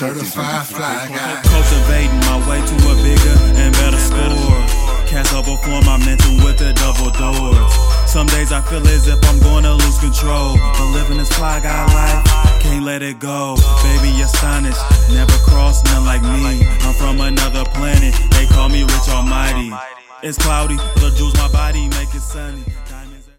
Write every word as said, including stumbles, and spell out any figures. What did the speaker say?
certified fly guy. Cultivating my way to a bigger and better score. Cast overflow my mental with the double doors. Some days I feel as if I'm gonna lose control, but living this fly guy life, can't let it go. Baby, astonished, never crossed none like me. I'm from another planet, they call me Rich Almighty. It's cloudy, the jewels my body make it sunny.